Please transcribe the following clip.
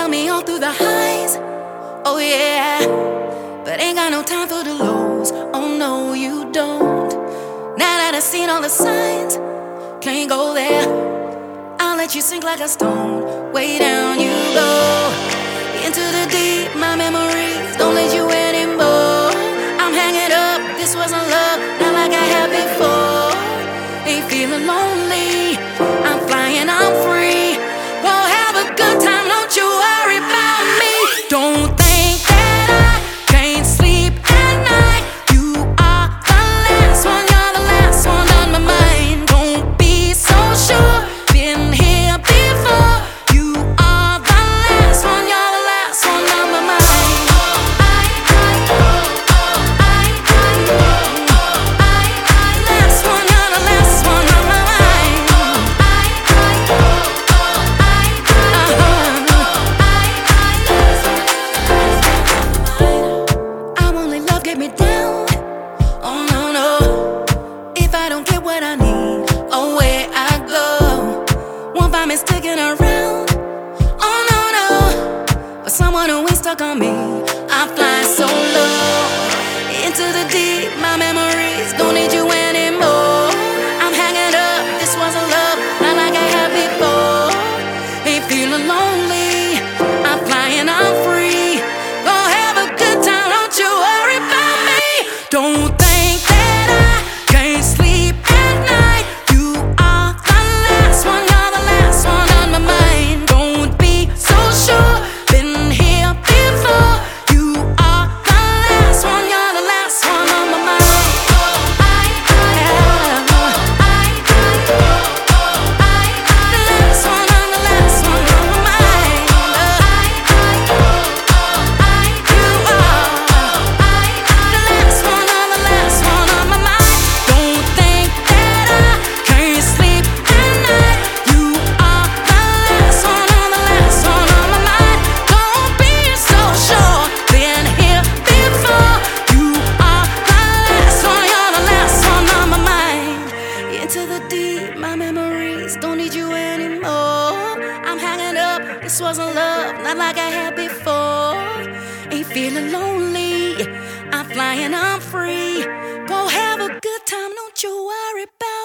love me all through the highs, oh yeah, but ain't got no time for the lows, oh no you don't. Now that I've seen all the signs, can't go there. I'll let you sink like a stone, way down you go. Into the deep, my memories don't let you anymore. I'm hanging up, this wasn't love, not like I had before. Ain't feeling lonely, I'm flying, I'm free. Go have a good time, don't you worry about me. Don't think that I can't sleep at night. You are the last one, you're the last one on my mind. Don't be so sure, been here before. You are the last one, you're the last one on my mind. Last one, you're the last one on my mind. I won't let love get me down. Oh no, no. If I don't get what I need, away I go. Won't find me sticking around. Oh no, no. But someone who ain't stuck on me, I fly so low. Into the deep, my memories don't need you anymore. I'm hanging up, this wasn't love, not like I had before. Ain't feeling lonely, I'm flying, I'm free. Go have a good time, don't you worry about me. Don't think that I can't sleep at night. You are the last one, you're the last one on my mind. Don't be so sure, been here before. You are the last one, you're the last one on my mind. The last one on the last one on my mind. You are the last one on the last one on my mind. Don't think that I can't sleep at night. You are the last one on the last one on my mind. Don't be so sure, been here before. You are the last one, you're the last one on my mind. Into the deep, my memories don't need you anymore. I'm hanging up, this wasn't love, not like I had before. Ain't feeling lonely, I'm flying, I'm free. Go have a good time, don't you worry about